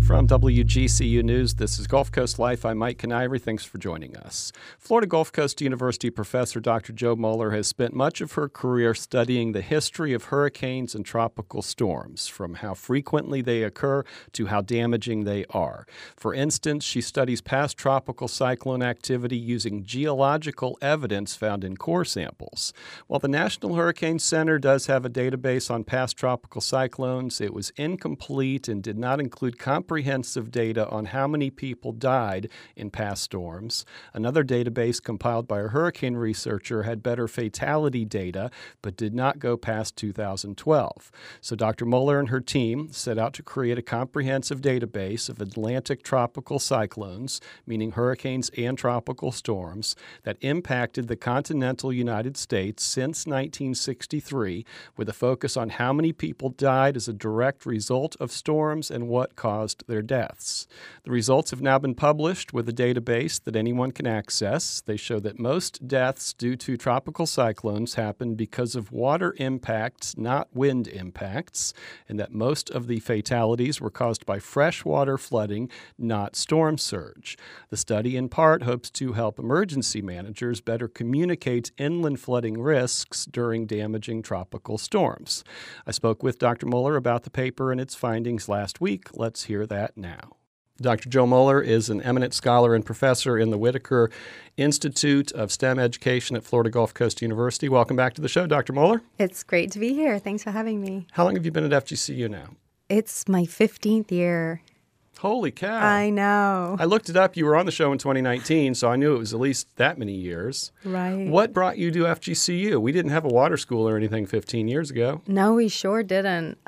From WGCU News, this is Gulf Coast Life. I'm Mike Kaniry. Thanks for joining us. Florida Gulf Coast University professor Dr. Jo Moeller has spent much of her career studying the history of hurricanes and tropical storms, from how frequently they occur to how damaging they are. For instance, she studies past tropical cyclone activity using geological evidence found in core samples. While the National Hurricane Center does have a database on past tropical cyclones, it was incomplete and did not include comprehensive data on how many people died in past storms. Another database compiled by a hurricane researcher had better fatality data, but did not go past 2012. So Dr. Moeller and her team set out to create a comprehensive database of Atlantic tropical cyclones, meaning hurricanes and tropical storms, that impacted the continental United States since 1963, with a focus on how many people died as a direct result of storms and what caused their deaths. The results have now been published with a database that anyone can access. They show that most deaths due to tropical cyclones happen because of water impacts, not wind impacts, and that most of the fatalities were caused by freshwater flooding, not storm surge. The study, in part, hopes to help emergency managers better communicate inland flooding risks during damaging tropical storms. I spoke with Dr. Moeller about the paper and its findings last week. Let's hear that now. Dr. Jo Moeller is an eminent scholar and professor in the Whitaker Institute of STEM Education at Florida Gulf Coast University. Welcome back to the show, Dr. Moeller. It's great to be here. Thanks for having me. How long have you been at FGCU now? It's my 15th year. Holy cow. I know. I looked it up. You were on the show in 2019, so I knew it was at least that many years. Right. What brought you to FGCU? We didn't have a water school or anything 15 years ago. No, we sure didn't.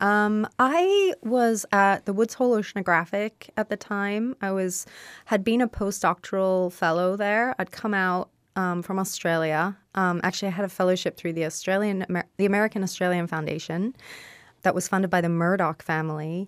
I was at the Woods Hole Oceanographic at the time. Had been a postdoctoral fellow there. I'd come out from Australia. Actually, I had a fellowship through the American Australian Foundation that was funded by the Murdoch family.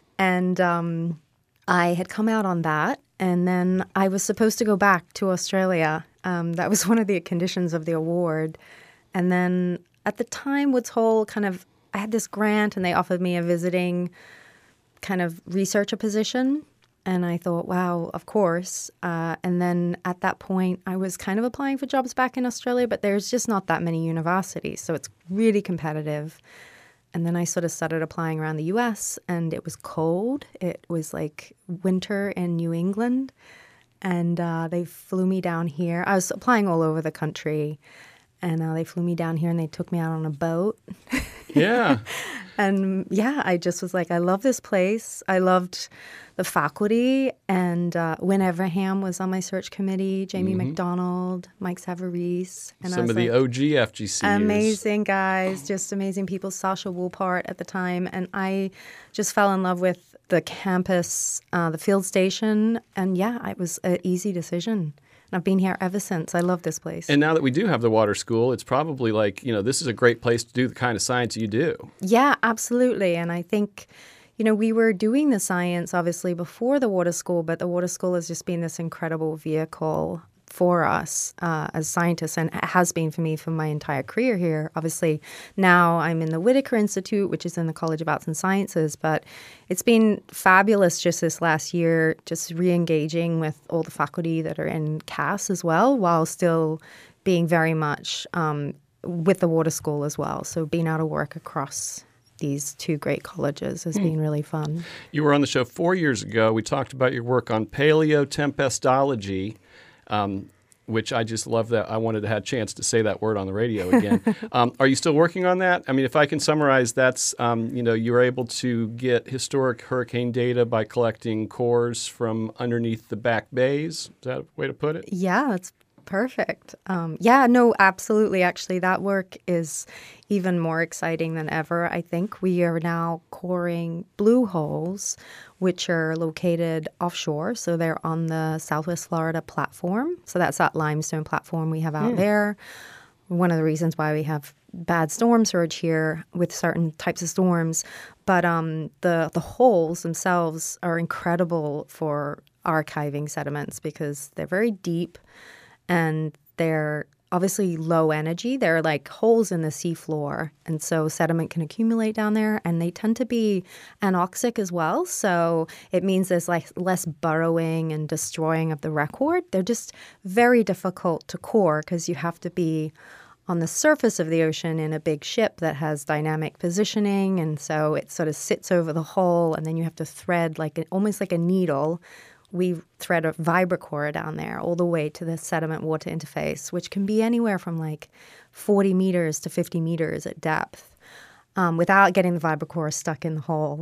And I had come out on that, and then I was supposed to go back to Australia. That was one of the conditions of the award. And then at the time, Woods Hole I had this grant, and they offered me a visiting kind of researcher position. And I thought, wow, of course. And then at that point, I was kind of applying for jobs back in Australia, but there's just not that many universities, so it's really competitive. And then I sort of started applying around the U.S., and it was cold. It was like winter in New England, and they flew me down here. I was applying all over the country, and they flew me down here, and they took me out on a boat. Yeah. And yeah, I just was like, I love this place. I loved the faculty, and Wynne Everham was on my search committee, Jamie McDonald, Mike Savarese. And some of the OG FGCUs. Amazing guys, just amazing people. Sasha Woolpart at the time. And I just fell in love with the campus, the field station. And yeah, it was an easy decision. And I've been here ever since. I love this place. And now that we do have the water school, it's probably like, this is a great place to do the kind of science you do. Yeah, absolutely. And I think, we were doing the science, obviously, before the water school, but the water school has just been this incredible vehicle for us as scientists, and it has been for me for my entire career here. Obviously, now I'm in the Whitaker Institute, which is in the College of Arts and Sciences, but it's been fabulous just this last year, just re-engaging with all the faculty that are in CAS as well, while still being very much with the water school as well. So being able to work across these two great colleges has been really fun. You were on the show 4 years ago. We talked about your work on paleotempestology, which I just love that I wanted to have a chance to say that word on the radio again. Are you still working on that? I mean, if I can summarize, that's, you were able to get historic hurricane data by collecting cores from underneath the back bays. Is that a way to put it? Yeah, that's perfect. No, absolutely. Actually, that work is even more exciting than ever. I think we are now coring blue holes, which are located offshore. So they're on the Southwest Florida platform. So that's that limestone platform we have out there. One of the reasons why we have bad storm surge here with certain types of storms. But the holes themselves are incredible for archiving sediments because they're very deep and they're obviously low energy. They're like holes in the seafloor, and so sediment can accumulate down there, and they tend to be anoxic as well. So it means there's like less burrowing and destroying of the record. They're just very difficult to core because you have to be on the surface of the ocean in a big ship that has dynamic positioning, and so it sort of sits over the hull, and then you have to thread almost like a needle. We thread a vibrocore down there all the way to the sediment-water interface, which can be anywhere from like 40 meters to 50 meters at depth without getting the vibrocore stuck in the hull,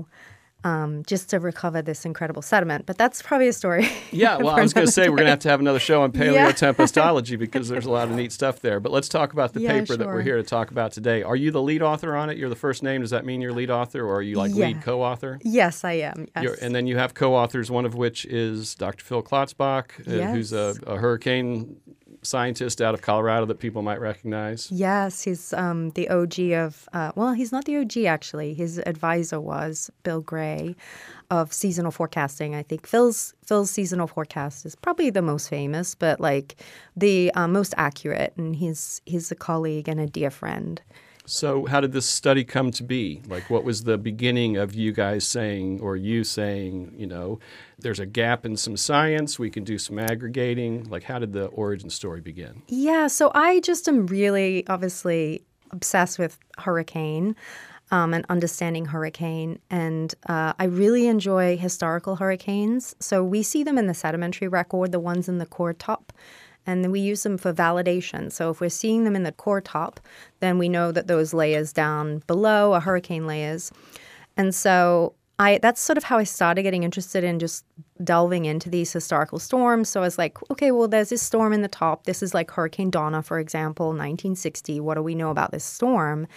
just to recover this incredible sediment. But that's probably a story. Yeah, well, I was going to say we're going to have another show on paleotempestology because there's a lot of neat stuff there. But let's talk about the paper that we're here to talk about today. Are you the lead author on it? You're the first name. Does that mean you're lead author, or are you lead co-author? Yes, I am. Yes. And then you have co-authors, one of which is Dr. Phil Klotzbach, who's a hurricane scientist out of Colorado that people might recognize. Yes, he's the OG of, he's not the OG actually. His advisor was Bill Gray of seasonal forecasting. I think Phil's seasonal forecast is probably the most famous, but like the most accurate. And he's a colleague and a dear friend. So how did this study come to be? Like, what was the beginning of you guys saying, or you saying, there's a gap in some science, we can do some aggregating? Like, how did the origin story begin? Yeah, so I just am really, obviously, obsessed with hurricane and understanding hurricane. And I really enjoy historical hurricanes. So we see them in the sedimentary record, the ones in the core top. And then we use them for validation. So if we're seeing them in the core top, then we know that those layers down below are hurricane layers. And so that's sort of how I started getting interested in just delving into these historical storms. So I was like, okay, well, there's this storm in the top. This is like Hurricane Donna, for example, 1960. What do we know about this storm?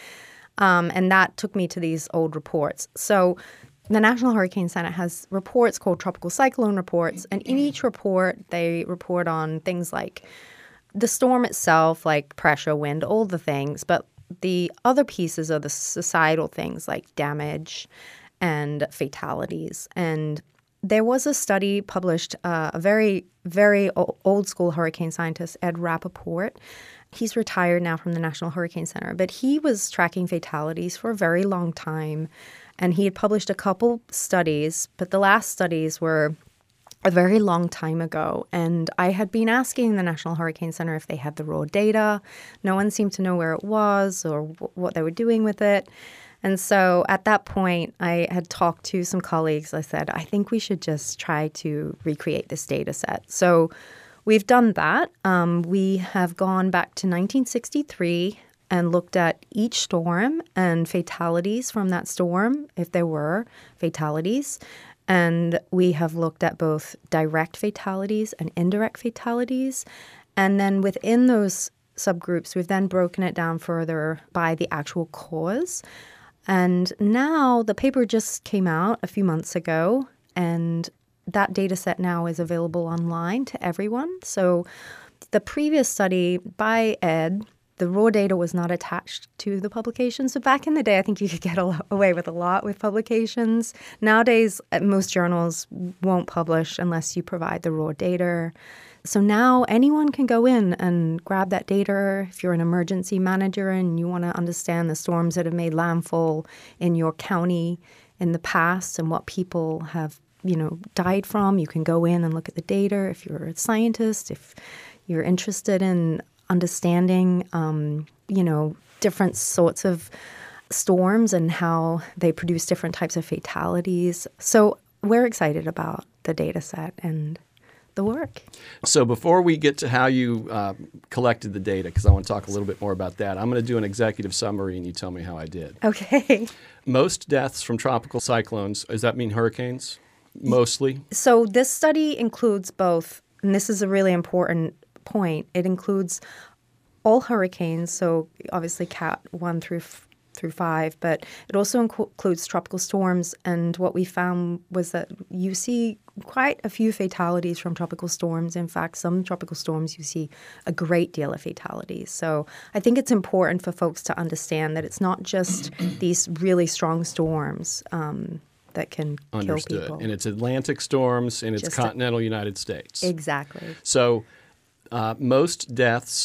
And that took me to these old reports. So the National Hurricane Center has reports called tropical cyclone reports, and in each report, they report on things like the storm itself, like pressure, wind, all the things, but the other pieces are the societal things like damage and fatalities. And there was a study published, a very, very old school hurricane scientist, Ed Rappaport. He's retired now from the National Hurricane Center, but he was tracking fatalities for a very long time. And he had published a couple studies, but the last studies were a very long time ago. And I had been asking the National Hurricane Center if they had the raw data. No one seemed to know where it was or what they were doing with it. And so at that point, I had talked to some colleagues. I said, I think we should just try to recreate this data set. So we've done that. We have gone back to 1963 and looked at each storm and fatalities from that storm, if there were fatalities. And we have looked at both direct fatalities and indirect fatalities. And then within those subgroups, we've then broken it down further by the actual cause. And now the paper just came out a few months ago, and that data set now is available online to everyone. So the previous study by Ed, the raw data was not attached to the publication. So back in the day, I think you could get away with a lot with publications. Nowadays, most journals won't publish unless you provide the raw data. So now anyone can go in and grab that data. If you're an emergency manager and you want to understand the storms that have made landfall in your county in the past and what people have, died from, you can go in and look at the data. If you're a scientist, if you're interested in understanding, different sorts of storms and how they produce different types of fatalities. So we're excited about the data set and the work. So before we get to how you collected the data, because I want to talk a little bit more about that, I'm going to do an executive summary and you tell me how I did. Okay. Most deaths from tropical cyclones, does that mean hurricanes? Mostly? So this study includes both, and this is a really important point. It includes all hurricanes, so obviously Cat 1 through 5, but it also includes tropical storms. And what we found was that you see quite a few fatalities from tropical storms. In fact, some tropical storms you see a great deal of fatalities. So I think it's important for folks to understand that it's not just these really strong storms that can kill people. And it's Atlantic storms and it's continental United States. Exactly. So most deaths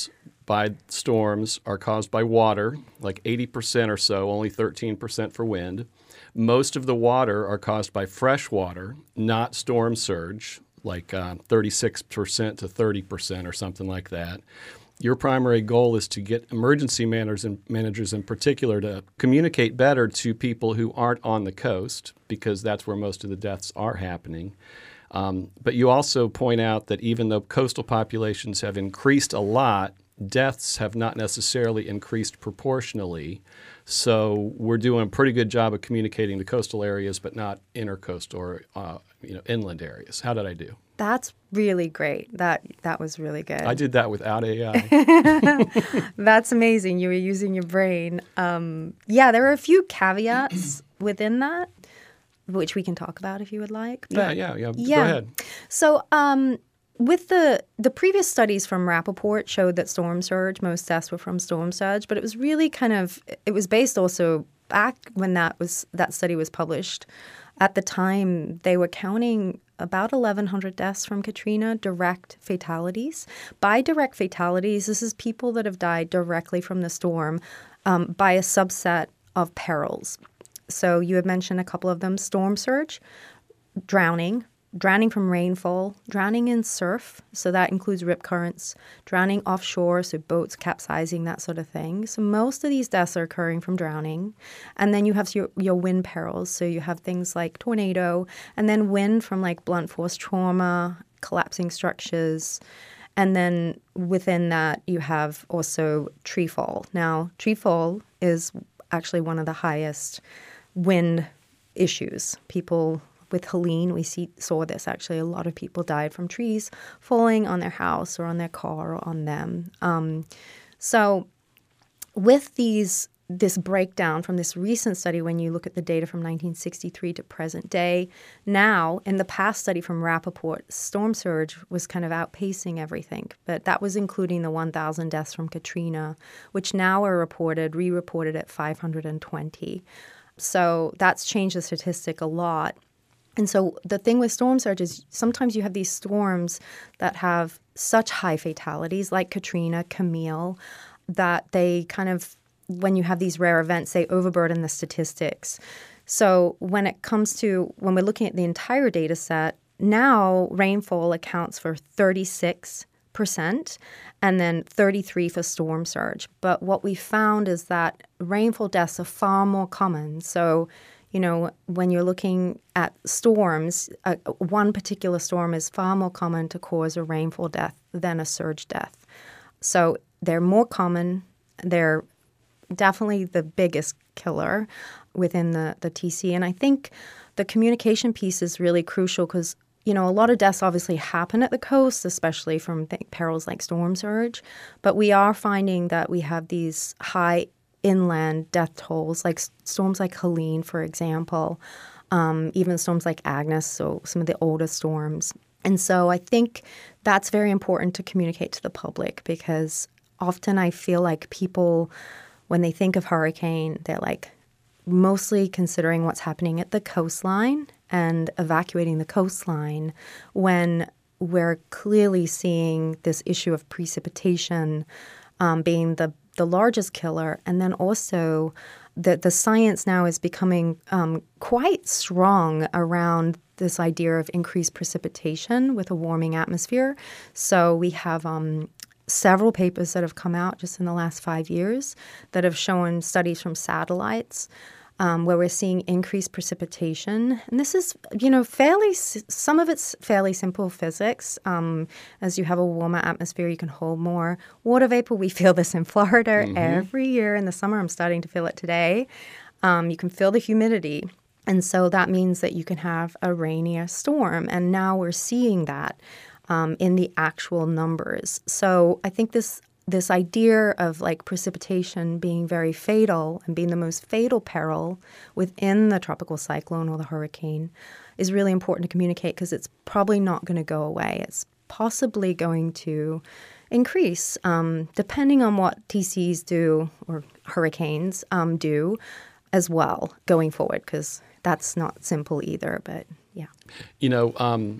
by storms are caused by water, like 80% or so, only 13% for wind. Most of the water are caused by fresh water, not storm surge, like 36% to 30% or something like that. Your primary goal is to get emergency managers in particular to communicate better to people who aren't on the coast, because that's where most of the deaths are happening. But you also point out that even though coastal populations have increased a lot, deaths have not necessarily increased proportionally. So we're doing a pretty good job of communicating the coastal areas, but not intercoastal or inland areas. How did I do? That's really great. That was really good. I did that without AI. That's amazing. You were using your brain. Yeah, there are a few caveats within that, which we can talk about if you would like. But, yeah. Go ahead. So with the previous studies from Rappaport showed that storm surge, most deaths were from storm surge, but it was really it was based also back when that study was published. At the time, they were counting about 1,100 deaths from Katrina, direct fatalities. By direct fatalities, this is people that have died directly from the storm by a subset of perils. So you had mentioned a couple of them: storm surge, drowning from rainfall, drowning in surf, so that includes rip currents, drowning offshore, so boats capsizing, that sort of thing. So most of these deaths are occurring from drowning. And then you have your wind perils, so you have things like tornado, and then wind from like blunt force trauma, collapsing structures. And then within that, you have also tree fall. Now, tree fall is actually one of the highest wind issues. People with Helene, we saw this actually. A lot of people died from trees falling on their house or on their car or on them. So with this breakdown from this recent study, when you look at the data from 1963 to present day, now in the past study from Rappaport, storm surge was kind of outpacing everything. But that was including the 1,000 deaths from Katrina, which now are re-reported at 520. So that's changed the statistic a lot. And so the thing with storm surge is sometimes you have these storms that have such high fatalities, like Katrina, Camille, that they kind of, when you have these rare events, they overburden the statistics. So when we're looking at the entire data set, now rainfall accounts for 36%, and then 33% for storm surge. But what we found is that rainfall deaths are far more common. So when you're looking at storms, one particular storm is far more common to cause a rainfall death than a surge death. So they're more common. They're definitely the biggest killer within the TC. And I think the communication piece is really crucial because, a lot of deaths obviously happen at the coast, especially from perils like storm surge. But we are finding that we have these high inland death tolls, like storms like Helene, for example, even storms like Agnes, so some of the older storms. And so I think that's very important to communicate to the public, because often I feel like people, when they think of hurricane, they're like mostly considering what's happening at the coastline and evacuating the coastline, when we're clearly seeing this issue of precipitation being the largest killer. And then also the science now is becoming quite strong around this idea of increased precipitation with a warming atmosphere. So we have several papers that have come out just in the last 5 years that have shown studies from satellites where we're seeing increased precipitation. And this is, some of it's fairly simple physics. As you have a warmer atmosphere, you can hold more water vapor. We feel this in Florida every year in the summer. I'm starting to feel it today. You can feel the humidity. And so that means that you can have a rainier storm. And now we're seeing that in the actual numbers. So I think this idea of like precipitation being very fatal and being the most fatal peril within the tropical cyclone or the hurricane is really important to communicate, because it's probably not going to go away. It's possibly going to increase depending on what TCs do or hurricanes do as well going forward, because that's not simple either. But yeah.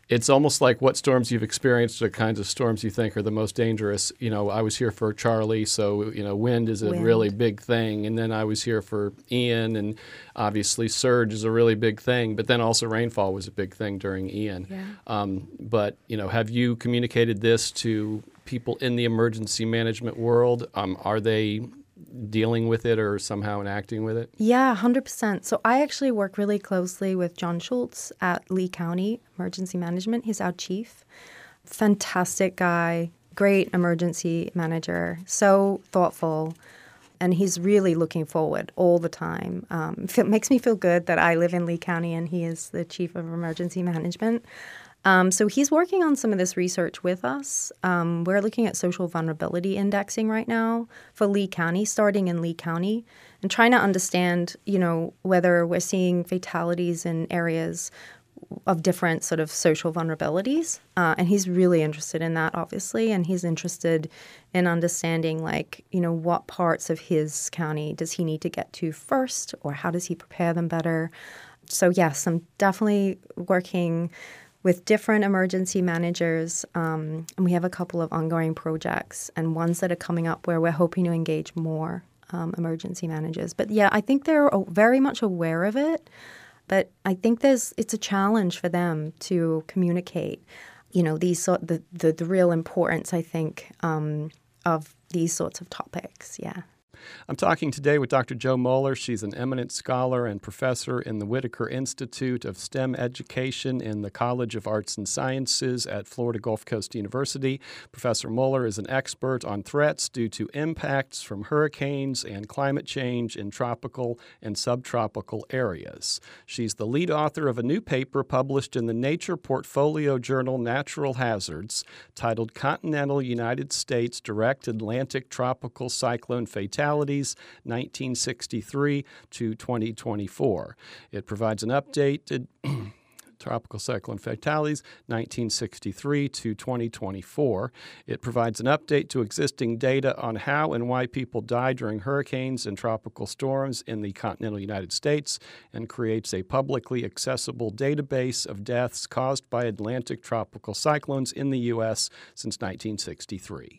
It's almost like what storms you've experienced are the kinds of storms you think are the most dangerous. I was here for Charlie, so, wind is a really big thing. And then I was here for Ian, and obviously surge is a really big thing. But then also rainfall was a big thing during Ian. Yeah. But, have you communicated this to people in the emergency management world? Are they dealing with it or somehow enacting with it? Yeah, 100%. So I actually work really closely with John Schultz at Lee County Emergency Management. He's our chief. Fantastic guy, great emergency manager, so thoughtful. And he's really looking forward all the time. It makes me feel good that I live in Lee County and he is the chief of emergency management. So he's working on some of this research with us. We're looking at social vulnerability indexing right now for Lee County, starting in Lee County, and trying to understand, whether we're seeing fatalities in areas of different sort of social vulnerabilities. And he's really interested in that, obviously, and he's interested in understanding, what parts of his county does he need to get to first, or how does he prepare them better? So, yes, I'm definitely working with different emergency managers, and we have a couple of ongoing projects and ones that are coming up where we're hoping to engage more emergency managers. But yeah, I think they're very much aware of it, but I think it's a challenge for them to communicate, the real importance, I think, of these sorts of topics. Yeah. I'm talking today with Dr. Jo Moeller. She's an eminent scholar and professor in the Whitaker Institute of STEM Education in the College of Arts and Sciences at Florida Gulf Coast University. Professor Moeller is an expert on threats due to impacts from hurricanes and climate change in tropical and subtropical areas. She's the lead author of a new paper published in the Nature Portfolio journal Natural Hazards titled Continental United States Direct Atlantic Tropical Cyclone Fatalities 1963 to 2024. It provides an updated Tropical Cyclone Fatalities 1963 to 2024. It provides an update to existing data on how and why people die during hurricanes and tropical storms in the continental United States and creates a publicly accessible database of deaths caused by Atlantic tropical cyclones in the U.S. since 1963.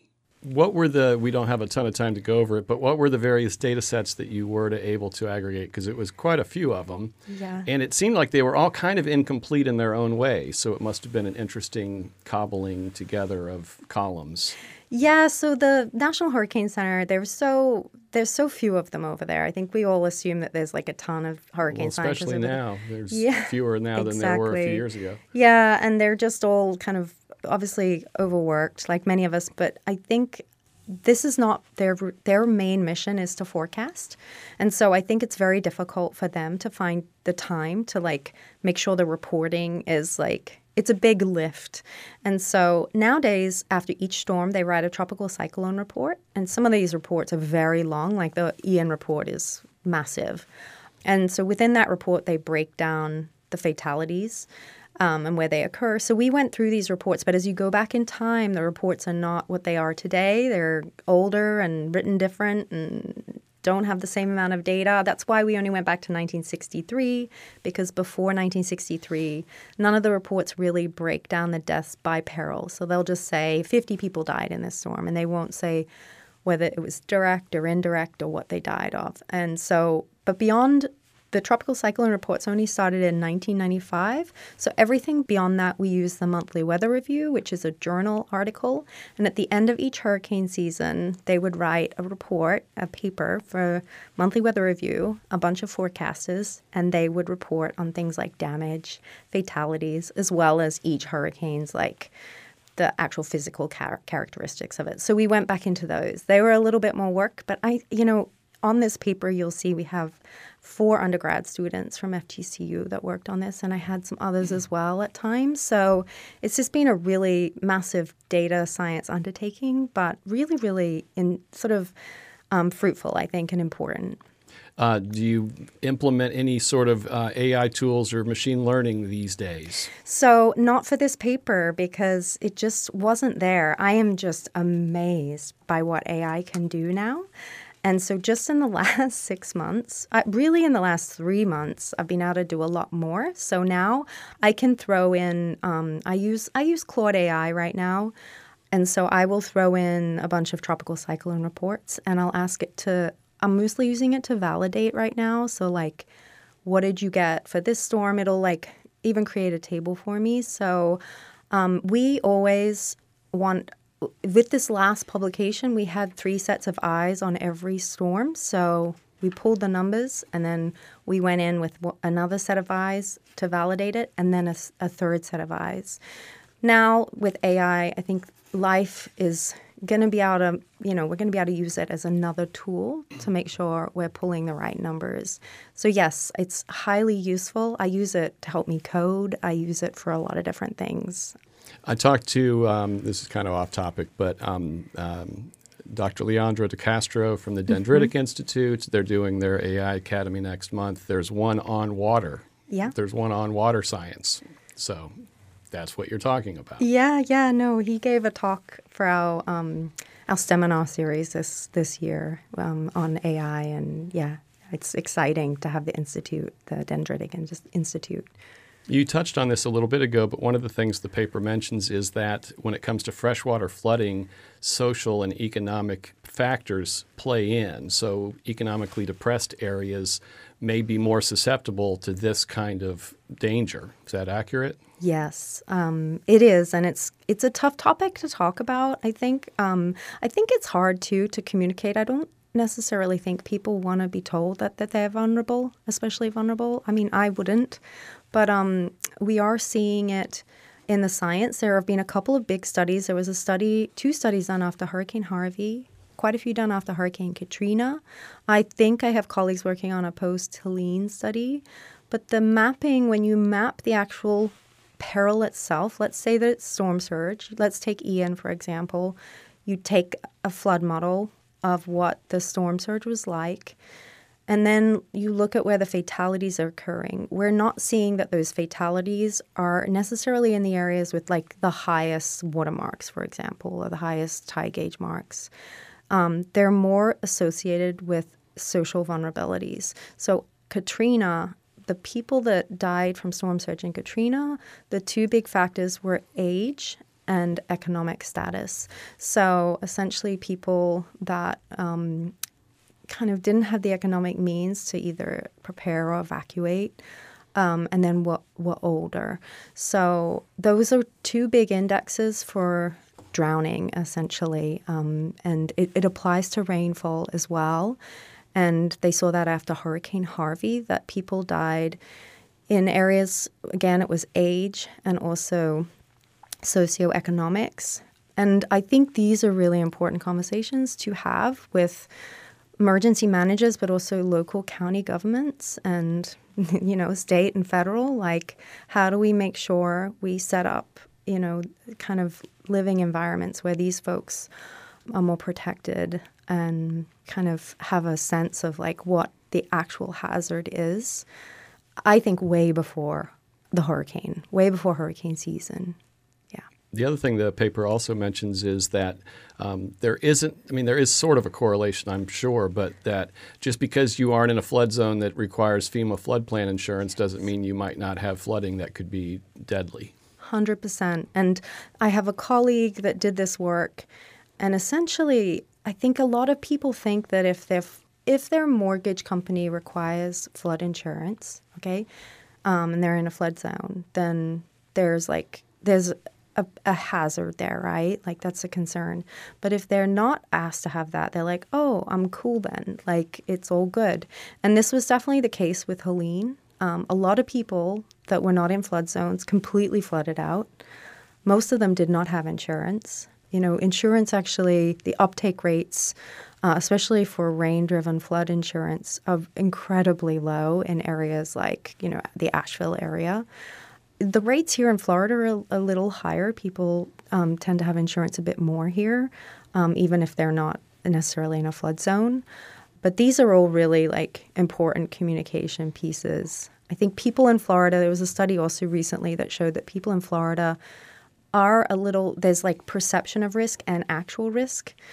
We don't have a ton of time to go over it, but what were the various data sets that you were able to aggregate? Because it was quite a few of them. Yeah. And it seemed like they were all kind of incomplete in their own way. So it must have been an interesting cobbling together of columns. Yeah, so the National Hurricane Center, there's so few of them over there. I think we all assume that there's like a ton of hurricane scientists. Especially now. There's fewer now than there were a few years ago. Yeah, and they're just all kind of obviously overworked, like many of us. But I think this is not their main mission is to forecast. And so I think it's very difficult for them to find the time to make sure the reporting is it's a big lift. And so nowadays, after each storm, they write a tropical cyclone report. And some of these reports are very long, like the Ian report is massive. And so within that report, they break down the fatalities and where they occur. So we went through these reports, but as you go back in time, the reports are not what they are today. They're older and written different and don't have the same amount of data. That's why we only went back to 1963, because before 1963, none of the reports really break down the deaths by peril. So they'll just say 50 people died in this storm, and they won't say whether it was direct or indirect or what they died of. And so, but beyond the tropical cyclone reports only started in 1995. So everything beyond that, we use the monthly weather review, which is a journal article. And at the end of each hurricane season, they would write a report, a paper for monthly weather review, a bunch of forecasters, and they would report on things like damage, fatalities, as well as each hurricane's the actual physical characteristics of it. So we went back into those. They were a little bit more work, but on this paper, you'll see we have 4 undergrad students from FGCU that worked on this, and I had some others as well at times. So it's just been a really massive data science undertaking, but really, really fruitful, I think, and important. Do you implement any sort of AI tools or machine learning these days? So not for this paper, because it just wasn't there. I am just amazed by what AI can do now. And so just in the last 6 months, really in the last 3 months, I've been able to do a lot more. So now I can throw in, I use Claude AI right now. And so I will throw in a bunch of tropical cyclone reports and I'll ask it to, I'm mostly using it to validate right now. So like, what did you get for this storm? It'll like even create a table for me. So we always want, with this last publication, we had 3 sets of eyes on every storm. So we pulled the numbers and then we went in with another set of eyes to validate it and then a third set of eyes. Now with AI, I think life is going to be able to, we're going to be able to use it as another tool to make sure we're pulling the right numbers. So yes, it's highly useful. I use it to help me code. I use it for a lot of different things. I talked to, this is kind of off topic, but Dr. Leandro De Castro from the Dendritic Institute. They're doing their AI Academy next month. There's one on water. Yeah. There's one on water science. So that's what you're talking about. Yeah. No, he gave a talk for our seminar series this year on AI, and yeah, it's exciting to have the Dendritic Institute. You touched on this a little bit ago, but one of the things the paper mentions is that when it comes to freshwater flooding, social and economic factors play in. So economically depressed areas may be more susceptible to this kind of danger. Is that accurate? Yes, it is, and it's a tough topic to talk about. I think it's hard to communicate. I don't necessarily think people want to be told that they're vulnerable, especially vulnerable. I mean, I wouldn't, but we are seeing it in the science. There have been a couple of big studies. There was 2 studies done after Hurricane Harvey, quite a few done after Hurricane Katrina. I think I have colleagues working on a post-Helene study. But the mapping, when you map the actual peril itself, let's say that it's storm surge. Let's take Ian, for example. You take a flood model of what the storm surge was like, and then you look at where the fatalities are occurring. We're not seeing that those fatalities are necessarily in the areas with like the highest watermarks, for example, or the highest tide gauge marks. They're more associated with social vulnerabilities. So Katrina, the people that died from storm surge in Katrina, the 2 big factors were age and economic status. So essentially people that kind of didn't have the economic means to either prepare or evacuate, and then were older. So those are 2 big indexes for drowning, essentially, and it applies to rainfall as well. And they saw that after Hurricane Harvey, that people died in areas, again, it was age and also socioeconomics. And I think these are really important conversations to have with emergency managers, but also local county governments and, state and federal. Like, how do we make sure we set up, kind of living environments where these folks are more protected and kind of have a sense of like what the actual hazard is, I think way before hurricane season. Yeah. The other thing the paper also mentions is that there is sort of a correlation, I'm sure, but that just because you aren't in a flood zone that requires FEMA flood plan insurance doesn't mean you might not have flooding that could be deadly. 100%. And I have a colleague that did this work, and essentially I think a lot of people think that if their mortgage company requires flood insurance, okay, and they're in a flood zone, then there's a hazard there, right? Like that's a concern. But if they're not asked to have that, they're like, oh, I'm cool then. Like it's all good. And this was definitely the case with Helene. A lot of people that were not in flood zones completely flooded out. Most of them did not have insurance. Insurance actually, the uptake rates, especially for rain-driven flood insurance, are incredibly low in areas like, the Asheville area. The rates here in Florida are a little higher. People tend to have insurance a bit more here, even if they're not necessarily in a flood zone. But these are all really important communication pieces. I think people in Florida, there was a study also recently that showed that people in Florida are there's perception of risk and actual risk.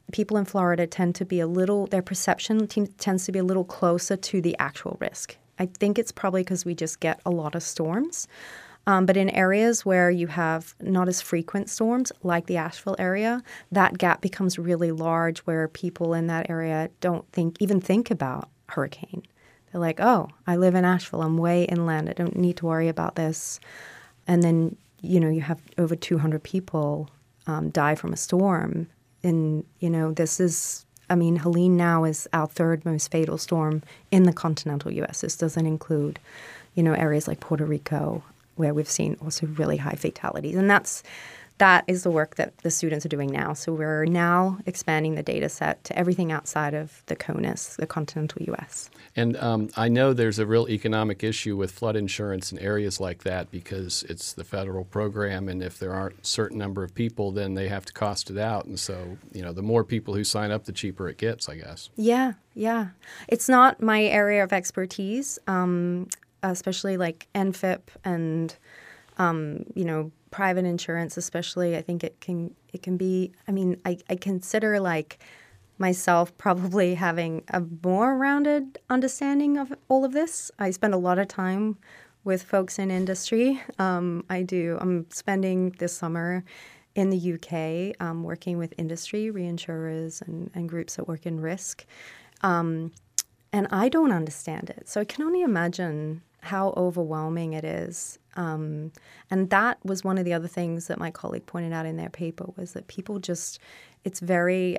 people in Florida tend to be their perception tends to be a little closer to the actual risk. I think it's probably because we just get a lot of storms. But in areas where you have not as frequent storms, like the Asheville area, that gap becomes really large where people in that area don't even think about hurricane. They're like, oh, I live in Asheville. I'm way inland. I don't need to worry about this. And then, you have over 200 people die from a storm. And, Helene now is our third most fatal storm in the continental U.S. This doesn't include, areas like Puerto Rico, where we've seen also really high fatalities. And that is the work that the students are doing now. So we're now expanding the data set to everything outside of the CONUS, the continental U.S. And I know there's a real economic issue with flood insurance in areas like that because it's the federal program, and if there aren't a certain number of people, then they have to cost it out. And so, the more people who sign up, the cheaper it gets, I guess. Yeah. It's not my area of expertise, especially like NFIP and, private insurance, especially. I think it can be, I consider like myself probably having a more rounded understanding of all of this. I spend a lot of time with folks in industry. I'm spending this summer in the UK working with industry, reinsurers, and groups that work in risk. And I don't understand it. So I can only imagine how overwhelming it is. And that was one of the other things that my colleague pointed out in their paper was that people it's very,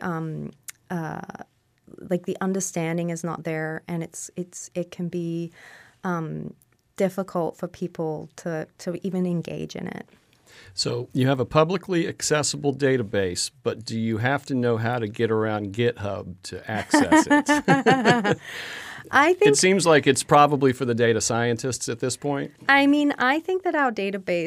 like the understanding is not there, and it can be difficult for people to even engage in it. So you have a publicly accessible database, but do you have to know how to get around GitHub to access it? I think it seems like it's probably for the data scientists at this point. I think that our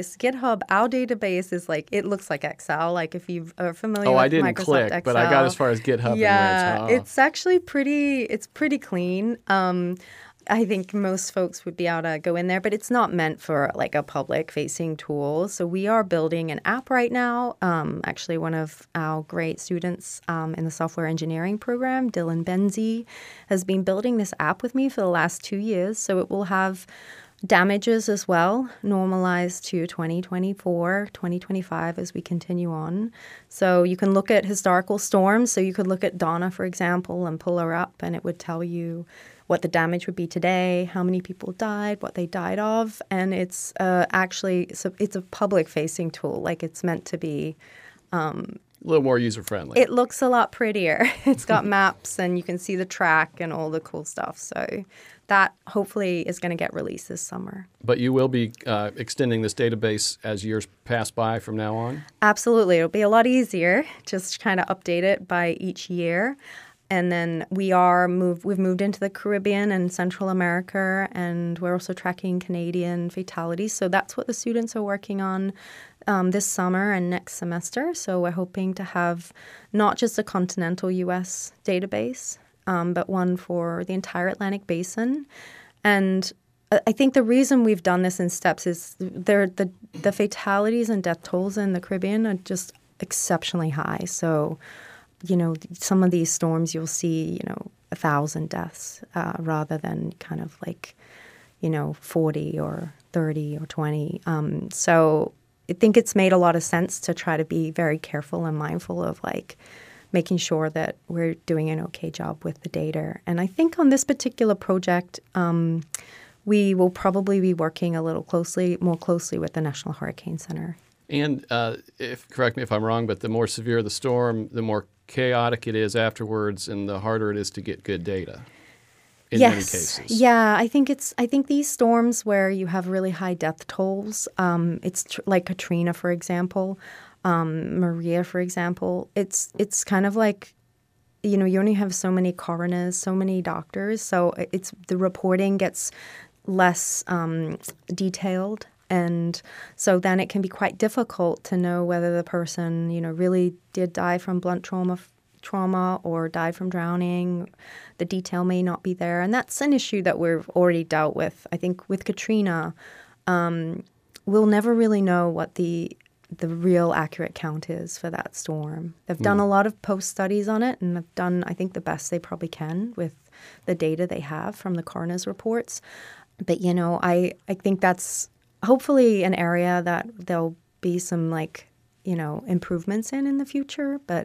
database is like, it looks like Excel. Like if you are familiar with Microsoft Excel. I didn't click, but I got as far as GitHub. Yeah, it's actually pretty clean. I think most folks would be able to go in there, but it's not meant for like a public-facing tool. So we are building an app right now. Actually, one of our great students in the software engineering program, Dylan Benzie, has been building this app with me for the last 2 years. So it will have damages as well, normalized to 2024, 2025 as we continue on. So you can look at historical storms. So you could look at Donna, for example, and pull her up, and it would tell you what the damage would be today, how many people died, what they died of. And it's it's a public-facing tool. Like it's meant to be a little more user-friendly. It looks a lot prettier. It's got maps, and you can see the track and all the cool stuff. So that hopefully is going to get released this summer. But you will be extending this database as years pass by from now on? Absolutely. It'll be a lot easier. Just kind of update it by each year. And then we've moved into the Caribbean and Central America, and we're also tracking Canadian fatalities. So that's what the students are working on this summer and next semester. So we're hoping to have not just a continental U.S. database, but one for the entire Atlantic Basin. And I think the reason we've done this in steps is the fatalities and death tolls in the Caribbean are just exceptionally high. So some of these storms you'll see, 1,000 deaths rather than kind of like, 40 or 30 or 20. So I think it's made a lot of sense to try to be very careful and mindful of like making sure that we're doing an okay job with the data. And I think on this particular project, we will probably be working more closely with the National Hurricane Center. And correct me if I'm wrong, but the more severe the storm, the more chaotic it is afterwards, and the harder it is to get good data in many cases. Yeah, I think these storms where you have really high death tolls, it's like Katrina, for example, Maria, for example. It's kind of like, you only have so many coroners, so many doctors, so the reporting gets less detailed. And so then it can be quite difficult to know whether the person, really did die from blunt trauma or died from drowning. The detail may not be there. And that's an issue that we've already dealt with. I think with Katrina, we'll never really know what the the real accurate count is for that storm. They've done a lot of post-studies on it, and have done, I think, the best they probably can with the data they have from the coroner's reports. But, I think that's hopefully an area that there'll be some, improvements in the future. But,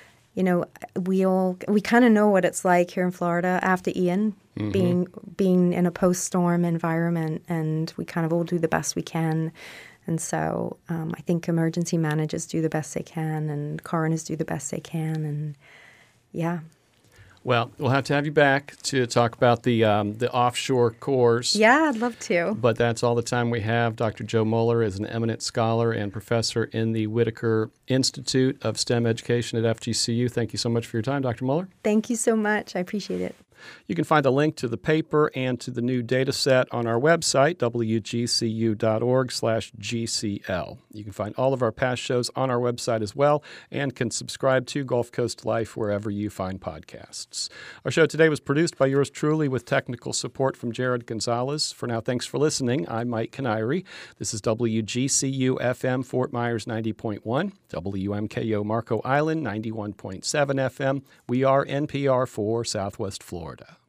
we kind of know what it's like here in Florida after Ian, being in a post-storm environment, and we kind of all do the best we can. And so I think emergency managers do the best they can, and coroners do the best they can, and yeah. Well, we'll have to have you back to talk about the offshore cores. Yeah, I'd love to. But that's all the time we have. Dr. Joe Moeller is an eminent scholar and professor in the Whitaker Institute of STEM Education at FGCU. Thank you so much for your time, Dr. Moeller. Thank you so much. I appreciate it. You can find a link to the paper and to the new data set on our website, wgcu.org/GCL. You can find all of our past shows on our website as well, and can subscribe to Gulf Coast Life wherever you find podcasts. Our show today was produced by yours truly with technical support from Jared Gonzalez. For now, thanks for listening. I'm Mike Canary. This is WGCU-FM Fort Myers 90.1, WMKO Marco Island 91.7 FM. We are NPR for Southwest Florida.